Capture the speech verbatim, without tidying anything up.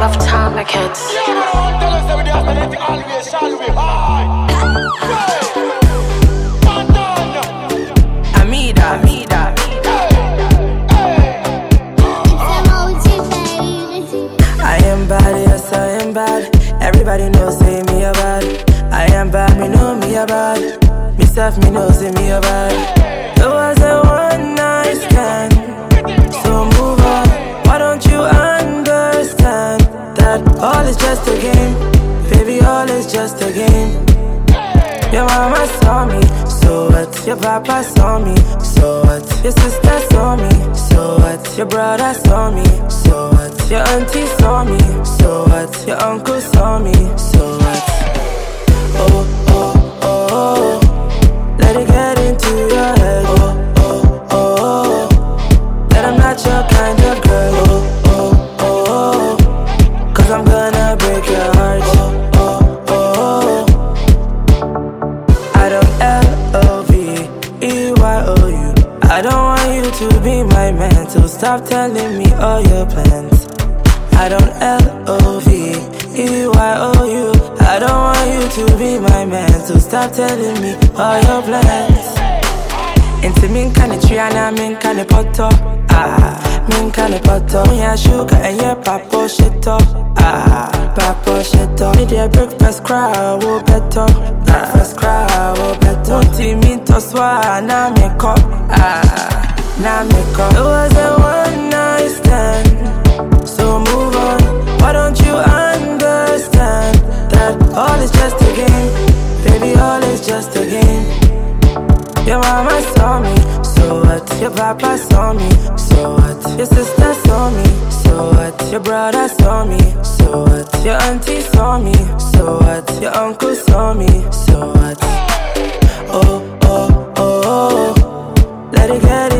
Atomic hits. Amida, Amida. I am bad, yes I am bad. Everybody knows say me a bad. I am bad, me know me a bad. Me self me know say me a bad. It was a one night stand, so move on. Why don't you understand that all is just a game? Baby, all is just a game. Your mama saw me, so what? Your papa saw me, so what? Your sister saw me, so what? Your brother saw me, so what? Your auntie saw me, so what? Your uncle saw me, so what? Oh, oh, oh, oh. Let it get into your head. Oh, oh, oh, oh. That I'm not your kind of girl. Oh, oh, oh, oh. Cause I'm gonna break your heart. Oh, oh, oh, oh. I don't L O V E Y O U. I don't want you to be my man, so stop telling me all your plans. I don't L O V E Y O U. I don't want you to be my man, so stop telling me all your plans. Into me kind of tree and I'm in kind of poto. Ah, me kind of poto. Me a sugar and yeah, papa shit up. Ah, papa shit up. Me dey breakfast cry, wo better. Breakfast cry, wo better. One team me to swa, now make up. Ah, now make up. It was a one night stand, so move on. Why don't you understand that all is just a game? Baby, all is just a game. Your mama saw me, so what? Your papa saw me, so what? Your sister saw me, so what? Your brother saw me, so what? Your auntie saw me, so what? Your uncle saw me, so what? Oh, oh, oh, oh. Let it get